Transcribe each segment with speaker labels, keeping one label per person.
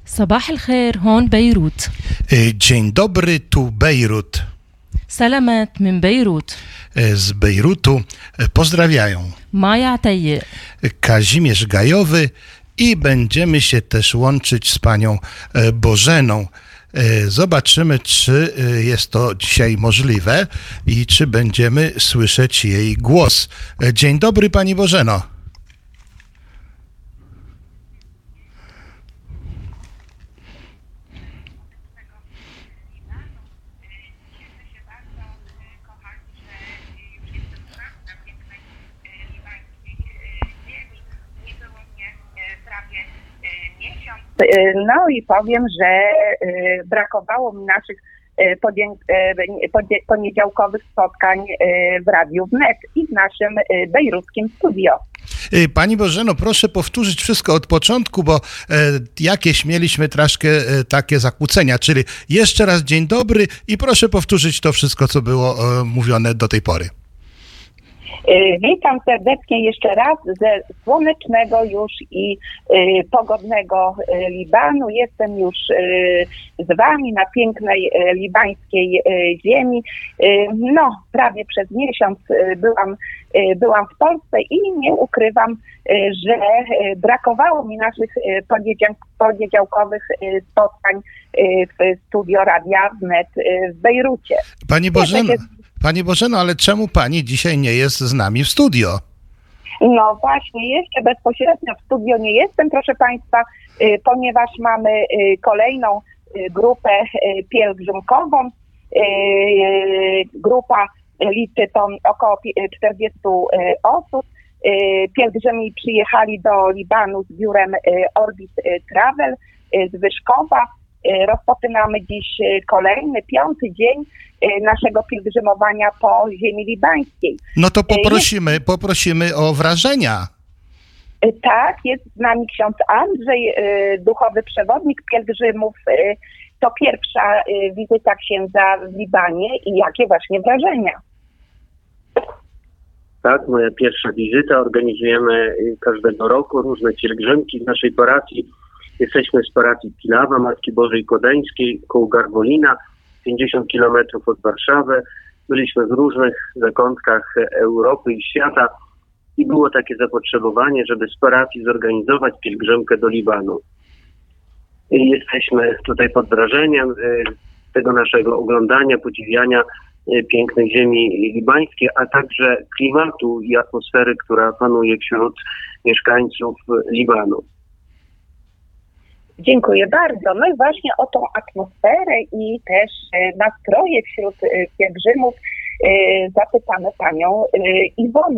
Speaker 1: صباح الخير هون بيروت.
Speaker 2: Dzień dobry, tu Bejrut.
Speaker 1: سلامات من بيروت.
Speaker 2: Z Bejrutu pozdrawiają
Speaker 1: مايا عتيق.
Speaker 2: Kazimierz Gajowy i będziemy się też łączyć z panią Bożeną. Zobaczymy, czy jest to dzisiaj możliwe i czy będziemy słyszeć jej głos. Dzień dobry, pani Bożeno.
Speaker 3: No i powiem, że brakowało mi naszych poniedziałkowych spotkań w Radiu Wnet i w naszym bejruckim studio.
Speaker 2: Pani Bożeno, proszę powtórzyć wszystko od początku, bo jakieś mieliśmy troszkę takie zakłócenia, czyli jeszcze raz dzień dobry i proszę powtórzyć to wszystko, co było mówione do tej pory.
Speaker 3: Witam serdecznie jeszcze raz ze słonecznego już i pogodnego Libanu. Jestem już z wami na pięknej libańskiej ziemi. No, prawie przez miesiąc byłam w Polsce i nie ukrywam, że brakowało mi naszych poniedziałkowych spotkań w studio Radia Wnet w Bejrucie.
Speaker 2: Pani Bożeno, ale czemu pani dzisiaj nie jest z nami w studio?
Speaker 3: No właśnie, jeszcze bezpośrednio w studio nie jestem, proszę państwa, ponieważ mamy kolejną grupę pielgrzymkową. Grupa liczy to około 40 osób. Pielgrzymi przyjechali do Libanu z biurem Orbit Travel z Wyszkowa. Rozpoczynamy dziś kolejny, 5. dzień naszego pielgrzymowania po ziemi libańskiej.
Speaker 2: No to poprosimy o wrażenia.
Speaker 3: Tak, jest z nami ksiądz Andrzej, duchowy przewodnik pielgrzymów. To pierwsza wizyta księdza w Libanie i jakie właśnie wrażenia?
Speaker 4: Tak, moja pierwsza wizyta. Organizujemy każdego roku różne pielgrzymki w naszej parafii. Jesteśmy z parafii Pilawa, Matki Bożej Kodeńskiej, koło Garwolina, 50 kilometrów od Warszawy. Byliśmy w różnych zakątkach Europy i świata i było takie zapotrzebowanie, żeby z parafii zorganizować pielgrzymkę do Libanu. I jesteśmy tutaj pod wrażeniem tego naszego oglądania, podziwiania pięknej ziemi libańskiej, a także klimatu i atmosfery, która panuje wśród mieszkańców Libanu.
Speaker 3: Dziękuję bardzo. No i właśnie o tą atmosferę i też nastroje wśród pielgrzymów zapytamy panią Iwonę.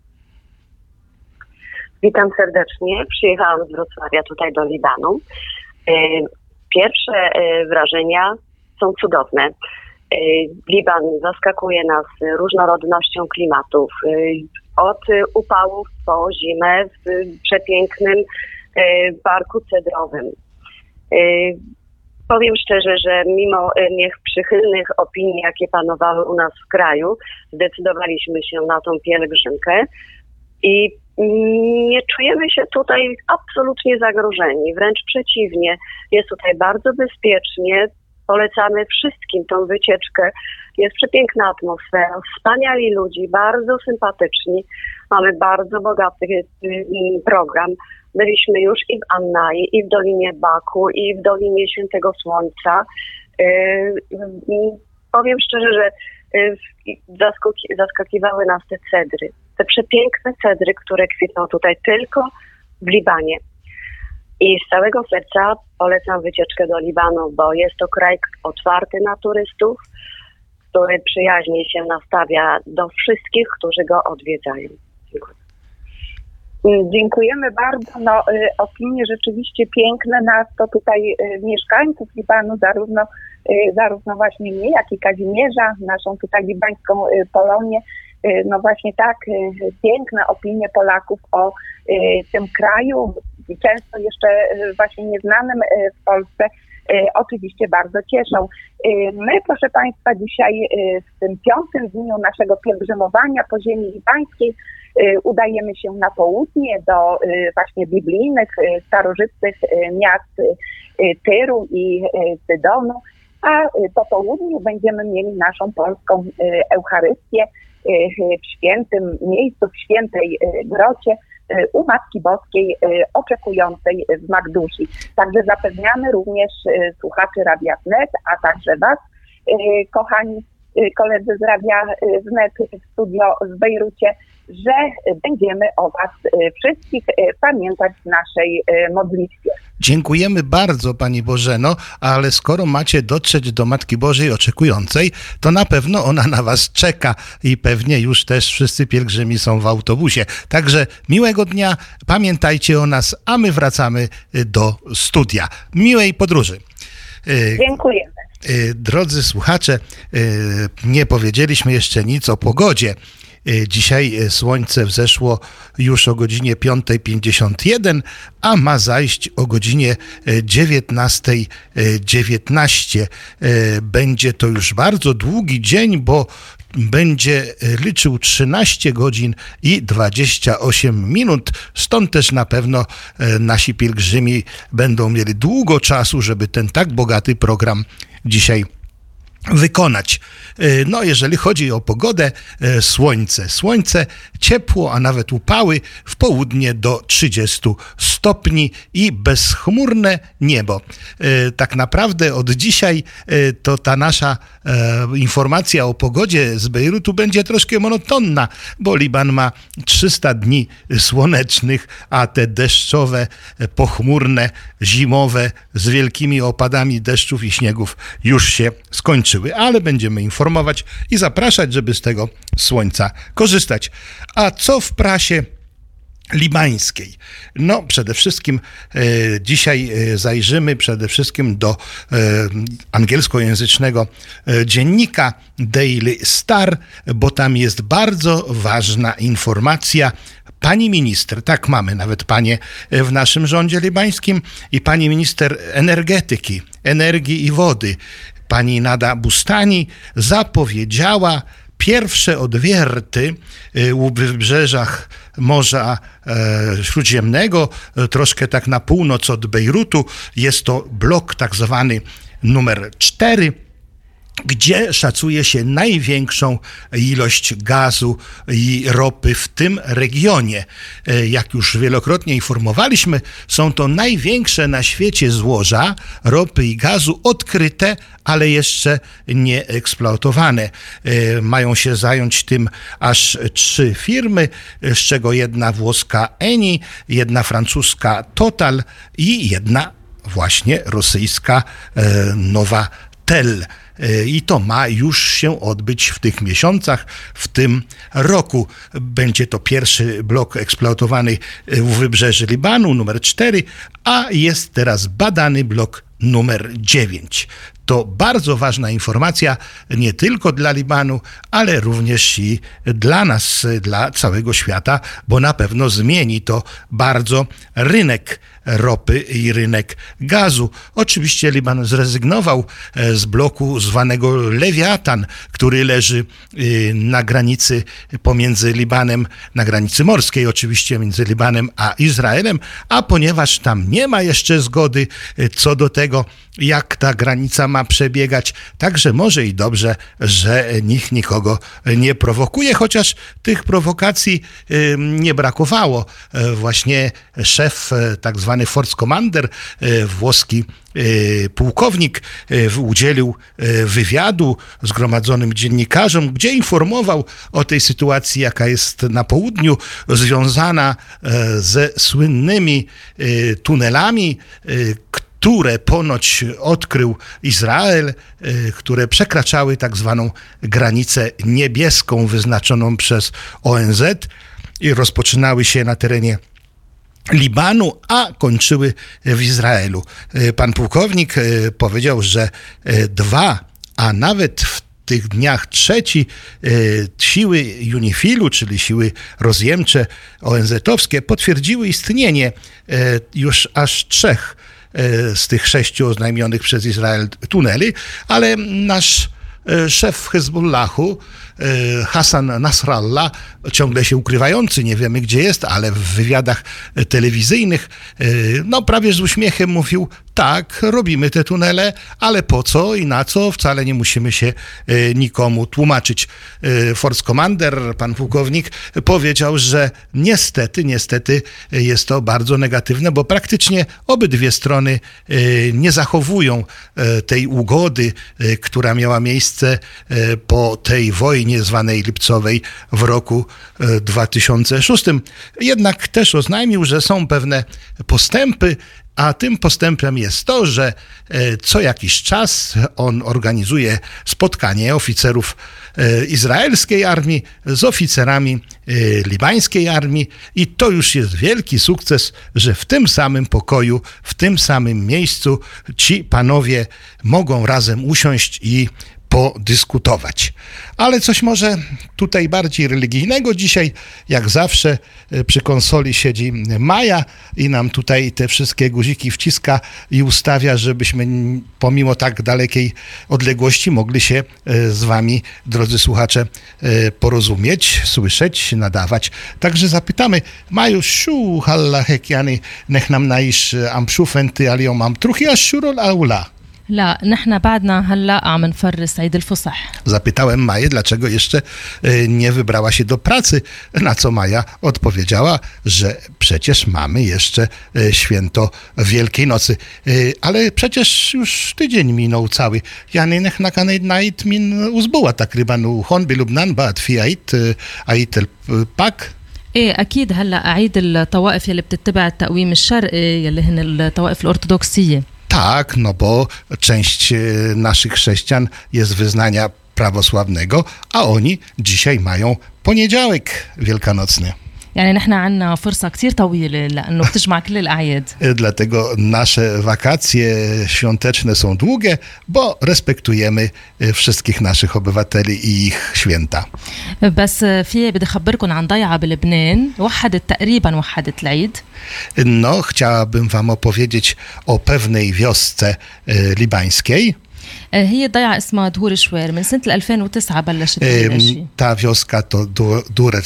Speaker 5: Witam serdecznie. Przyjechałam z Wrocławia tutaj do Libanu. Pierwsze wrażenia są cudowne. Liban zaskakuje nas różnorodnością klimatów. Od upałów po zimę w przepięknym parku cedrowym. Powiem szczerze, że mimo niech przychylnych opinii, jakie panowały u nas w kraju, zdecydowaliśmy się na tą pielgrzymkę i nie czujemy się tutaj absolutnie zagrożeni. Wręcz przeciwnie, jest tutaj bardzo bezpiecznie. Polecamy wszystkim tą wycieczkę. Jest przepiękna atmosfera, wspaniali ludzi, bardzo sympatyczni. Mamy bardzo bogaty program. Byliśmy już i w Annai, i w Dolinie Baku, i w Dolinie Świętego Słońca. Powiem szczerze, że zaskakiwały nas te cedry. Te przepiękne cedry, które kwitną tutaj tylko w Libanie. I z całego serca polecam wycieczkę do Libanu, bo jest to kraj otwarty na turystów, który przyjaźnie się nastawia do wszystkich, którzy go odwiedzają. Dziękuję.
Speaker 3: Dziękujemy bardzo. No, opinie rzeczywiście piękne nas to tutaj mieszkańców Libanu, zarówno właśnie mnie, jak i Kazimierza, naszą tutaj libańską Polonię. No właśnie tak, piękne opinie Polaków o tym kraju, często jeszcze właśnie nieznanym w Polsce, oczywiście bardzo cieszą. My, proszę państwa, dzisiaj w tym 5. dniu naszego pielgrzymowania po ziemi libańskiej udajemy się na południe do właśnie biblijnych, starożytnych miast Tyru i Sydonu, a po południu będziemy mieli naszą polską Eucharystię w świętym miejscu, w świętej grocie u Matki Boskiej oczekującej w Magdusi. Także zapewniamy również słuchaczy Radia Wnet, a także Was, kochani koledzy z Radia Wnet w studio w Bejrucie, że będziemy o Was wszystkich pamiętać w naszej modlitwie.
Speaker 2: Dziękujemy bardzo, Pani Bożeno, ale skoro macie dotrzeć do Matki Bożej oczekującej, to na pewno ona na Was czeka i pewnie już też wszyscy pielgrzymi są w autobusie. Także miłego dnia, pamiętajcie o nas, a my wracamy do studia. Miłej podróży.
Speaker 3: Dziękujemy.
Speaker 2: Drodzy słuchacze, nie powiedzieliśmy jeszcze nic o pogodzie. Dzisiaj słońce wzeszło już o godzinie 5:51, a ma zajść o godzinie 19:19. Będzie to już bardzo długi dzień, bo będzie liczył 13 godzin i 28 minut. Stąd też na pewno nasi pielgrzymi będą mieli długo czasu, żeby ten tak bogaty program dzisiaj wykonać. No, jeżeli chodzi o pogodę, słońce, ciepło, a nawet upały, w południe do 30 stopni i bezchmurne niebo. Tak naprawdę od dzisiaj to ta nasza informacja o pogodzie z Bejrutu będzie troszkę monotonna, bo Liban ma 300 dni słonecznych, a te deszczowe, pochmurne, zimowe, z wielkimi opadami deszczów i śniegów już się skończyły. Ale będziemy informować i zapraszać, żeby z tego słońca korzystać. A co w prasie libańskiej? No, przede wszystkim dzisiaj zajrzymy przede wszystkim do angielskojęzycznego dziennika Daily Star, bo tam jest bardzo ważna informacja. Pani minister, tak mamy nawet panie w naszym rządzie libańskim, i pani minister energetyki, energii i wody, pani Nada Bustani, zapowiedziała pierwsze odwierty u wybrzeżach Morza Śródziemnego, troszkę tak na północ od Bejrutu. Jest to blok tak zwany numer 4, gdzie szacuje się największą ilość gazu i ropy w tym regionie. Jak już wielokrotnie informowaliśmy, są to największe na świecie złoża ropy i gazu odkryte, ale jeszcze nie eksploatowane. Mają się zająć tym aż 3 firmy, z czego jedna włoska Eni, jedna francuska Total i jedna właśnie rosyjska Novatel. I to ma już się odbyć w tych miesiącach, w tym roku. Będzie to pierwszy blok eksploatowany u wybrzeży Libanu, numer 4, a jest teraz badany blok numer 9. To bardzo ważna informacja nie tylko dla Libanu, ale również i dla nas, dla całego świata, bo na pewno zmieni to bardzo rynek ropy i rynek gazu. Oczywiście Liban zrezygnował z bloku zwanego Lewiatan, który leży na granicy pomiędzy Libanem, na granicy morskiej oczywiście między Libanem a Izraelem, a ponieważ tam nie ma jeszcze zgody co do tego, jak ta granica ma przebiegać, także może i dobrze, że nikt nikogo nie prowokuje, chociaż tych prowokacji nie brakowało. Właśnie szef, tak zwany Force Commander, włoski pułkownik, udzielił wywiadu zgromadzonym dziennikarzom, gdzie informował o tej sytuacji, jaka jest na południu, związana ze słynnymi tunelami, które ponoć odkrył Izrael, które przekraczały tak zwaną granicę niebieską wyznaczoną przez ONZ i rozpoczynały się na terenie Libanu, a kończyły w Izraelu. Pan pułkownik powiedział, że 2, a nawet w tych dniach 3 siły UNIFIL-u, czyli siły rozjemcze ONZ-owskie, potwierdziły istnienie już aż 3 z tych 6 oznajmionych przez Izrael tuneli, ale nasz szef Hezbollahu Hassan Nasrallah, ciągle się ukrywający, nie wiemy gdzie jest, ale w wywiadach telewizyjnych, no prawie z uśmiechem mówił, tak, robimy te tunele, ale po co i na co, wcale nie musimy się nikomu tłumaczyć. Force Commander, pan pułkownik, powiedział, że niestety jest to bardzo negatywne, bo praktycznie obydwie strony nie zachowują tej ugody, która miała miejsce po tej wojnie zwanej lipcowej w roku 2006. Jednak też oznajmił, że są pewne postępy, a tym postępem jest to, że co jakiś czas on organizuje spotkanie oficerów izraelskiej armii z oficerami libańskiej armii i to już jest wielki sukces, że w tym samym pokoju, w tym samym miejscu ci panowie mogą razem usiąść i podyskutować. Ale coś może tutaj bardziej religijnego dzisiaj, jak zawsze przy konsoli siedzi Maja i nam tutaj te wszystkie guziki wciska i ustawia, żebyśmy pomimo tak dalekiej odległości mogli się z wami, drodzy słuchacze, porozumieć, słyszeć, nadawać. Także zapytamy, Maju, shu halla hekiany, nech nam naisz am szufenty, ale mam truchi ashurol aula.
Speaker 1: لا نحن بعدنا هلا عم نفرس عيد الفصح.
Speaker 2: Zapytałem Maję, dlaczego jeszcze nie wybrała się do pracy, na co Maja odpowiedziała, że przecież mamy jeszcze święto Wielkiej Nocy. Ale przecież już tydzień minął cały. Yani nech na kanej najt min uzbuła tak rybanu honby lubnan baat fi ait el pak.
Speaker 1: ايه اكيد هلا عيد الطوائف يلي بتتبع التقويم الشرقي يلي هن الطوائف الارثوذكسيه.
Speaker 2: Tak, no bo część naszych chrześcijan jest wyznania prawosławnego, a oni dzisiaj mają poniedziałek wielkanocny.
Speaker 1: يعني نحن عنا فرصة كتير طويلة لأنه بتجمع كل الأعياد.
Speaker 2: Dlatego nasze wakacje świąteczne są długie, bo respektujemy wszystkich naszych obywateli i ich święta.
Speaker 1: بس في بدي أخبركم عن ضيعة بلبنان تقريبا وحدت العيد.
Speaker 2: No, chciałabym wam opowiedzieć o pewnej wiosce libańskiej.
Speaker 1: هي ضيعة اسمها دهور شوير من سنة 2009 بلشت الشيء.
Speaker 2: Ta wioska to Durel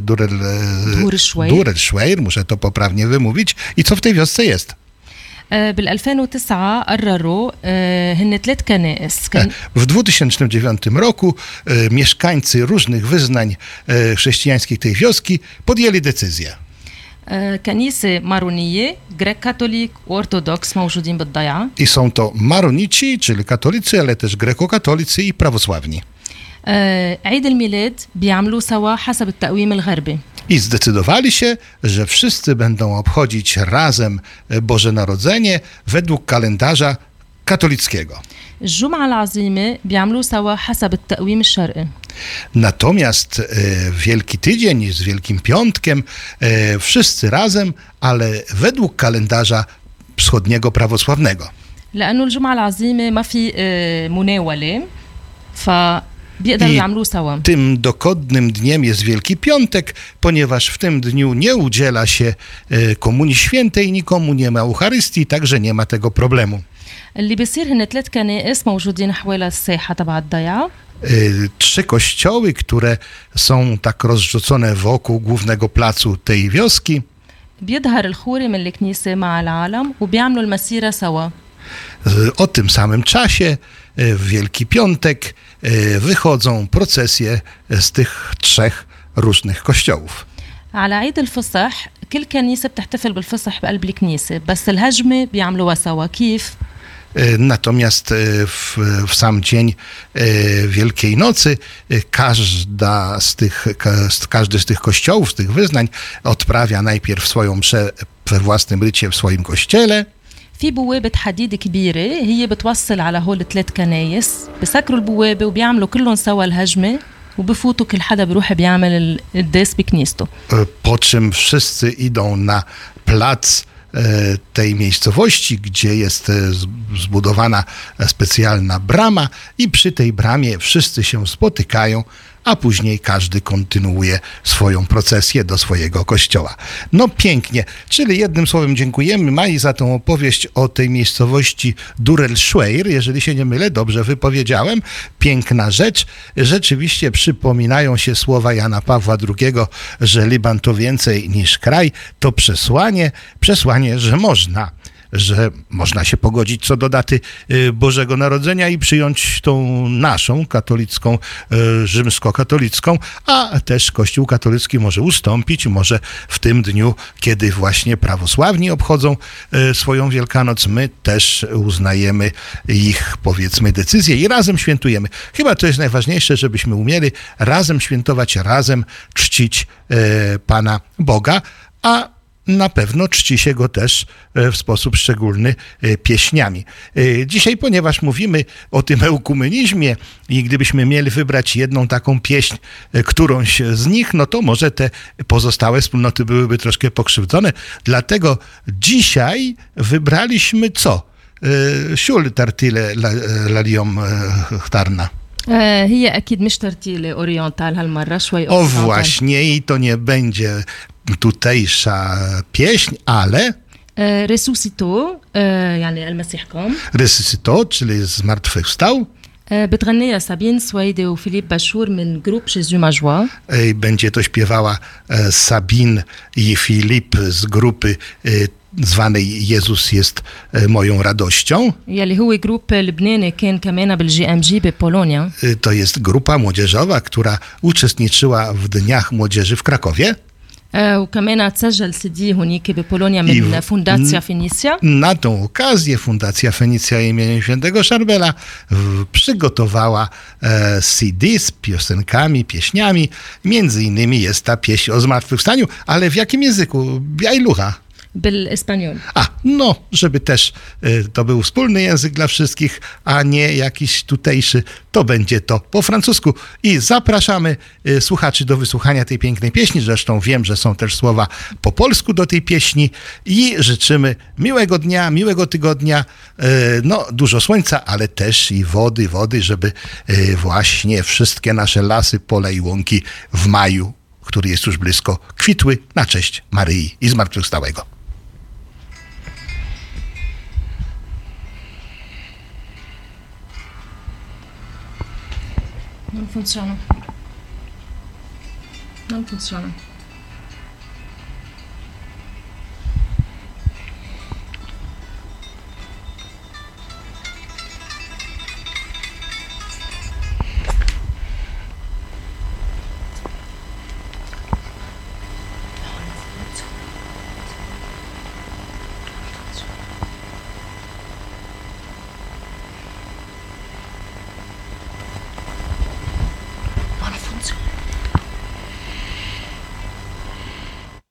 Speaker 2: Shweir, muszę to poprawnie wymówić. I co w tej wiosce jest?
Speaker 1: بال 2009 قرروا هن 3 كنائس.
Speaker 2: W 2009 roku mieszkańcy różnych wyznań chrześcijańskich tej wioski podjęli decyzję.
Speaker 1: كنيسة مارونية غريك كاثوليك وأرثوذكس موجودين بالضيعة.
Speaker 2: I są to maronici, czyli katolicy, ale też grekokatolicy i prawosławni.
Speaker 1: عيد الميلاد بيعملوه سوا حسب التقويم الغربي.
Speaker 2: I zdecydowali się, że wszyscy będą obchodzić razem Boże Narodzenie według kalendarza katolickiego.
Speaker 1: الجمعة العظيمة بيعملوه سوا حسب التقويم الشرقي.
Speaker 2: Natomiast Wielki Tydzień z Wielkim Piątkiem wszyscy razem, ale według kalendarza wschodniego prawosławnego.
Speaker 1: لأنه الجمعة العظيمة ما في مناولة فبيقدروا يعملوه سوا.
Speaker 2: Tym dogodnym dniem jest Wielki Piątek, ponieważ w tym dniu nie udziela się Komunii Świętej, nikomu nie ma Eucharystii, także nie ma tego problemu.
Speaker 1: اللي بيصير هن 3 كنائس موجودين حوالي الساحة تبع الضيعة.
Speaker 2: 3 kościoły, które są tak rozrzucone wokół głównego placu tej wioski.
Speaker 1: بيظهر الخوري من الكنيسة مع العالم وبيعملوا المسيرة سوا.
Speaker 2: O tym samym czasie w Wielki Piątek wychodzą procesje z tych 3 różnych kościołów.
Speaker 1: على عيد الفصح كل كنيسة بتحتفل بالفصح بقلب الكنيسة بس الهجمة بيعملوها سوا. كيف؟
Speaker 2: Natomiast w sam dzień Wielkiej Nocy każdy z tych kościołów, z tych wyznań odprawia najpierw swoją mszę we własnym rycie w swoim kościele.
Speaker 1: في بوابة حديد كبيرة هي بتوصل على هول 3 كنايس. بسكروا البوابة وبيعملوا كلهم سوا الهجمة وبفوتوا كل حدا بيروح بيعمل القداس بكنيسته.
Speaker 2: Po czym wszyscy idą na plac tej miejscowości, gdzie jest zbudowana specjalna brama i przy tej bramie wszyscy się spotykają, a później każdy kontynuuje swoją procesję do swojego kościoła. No pięknie, czyli jednym słowem dziękujemy Mai za tą opowieść o tej miejscowości Durelschweir, jeżeli się nie mylę, dobrze wypowiedziałem. Piękna rzecz. Rzeczywiście przypominają się słowa Jana Pawła II, że Liban to więcej niż kraj. To przesłanie, że można się pogodzić co do daty Bożego Narodzenia i przyjąć tą naszą katolicką, rzymskokatolicką, a też Kościół katolicki może ustąpić, może w tym dniu, kiedy właśnie prawosławni obchodzą swoją Wielkanoc, my też uznajemy ich, powiedzmy, decyzje i razem świętujemy. Chyba to jest najważniejsze, żebyśmy umieli razem świętować, razem czcić Pana Boga, a na pewno czci się go też w sposób szczególny pieśniami. Dzisiaj, ponieważ mówimy o tym ekumenizmie i gdybyśmy mieli wybrać jedną taką pieśń, którąś z nich, no to może te pozostałe wspólnoty byłyby troszkę pokrzywdzone. Dlatego dzisiaj wybraliśmy co? Siul tartile laliom chtarna.
Speaker 1: هي أكيد مش ترتيلة أورينتال هالمرة شوي
Speaker 2: O właśnie, i to nie będzie tutejsza pieśń, ale
Speaker 1: ريسوسيتو يعني المسيح قام
Speaker 2: resuscitó, czyli zmartwychwstał.
Speaker 1: بتغنيها سابين سويدي وفيليب باشور من جروب جيزو ماجوا.
Speaker 2: Będzie to śpiewała Sabine i Filip z grupy zwanej Jezus jest moją radością.
Speaker 1: يلي هو جروب لبناني كان كمان بالجي ام جي ببولونيا.
Speaker 2: To jest grupa młodzieżowa, która uczestniczyła w Dniach Młodzieży w Krakowie.
Speaker 1: وكمان تسجل سي دي هونيك ببولونيا من فونداتسيا فينيسيا.
Speaker 2: Na tą okazję Fundacja Fenicja imieniem Świętego Szarbela przygotowała CD z piosenkami, pieśniami. Między innymi jest ta pieśń o zmartwychwstaniu, ale w jakim języku? Biajlucha.
Speaker 1: بالإسبانيول.
Speaker 2: No, żeby też to był wspólny język dla wszystkich, a nie jakiś tutejszy, to będzie to po francusku. I zapraszamy słuchaczy do wysłuchania tej pięknej pieśni. Zresztą wiem, że są też słowa po polsku do tej pieśni i życzymy miłego dnia, miłego tygodnia, no dużo słońca, ale też i wody, żeby właśnie wszystkie nasze lasy, pola i łąki w maju, który jest już blisko, kwitły na cześć Maryi i Zmartwychwstałego.
Speaker 1: Non funziona.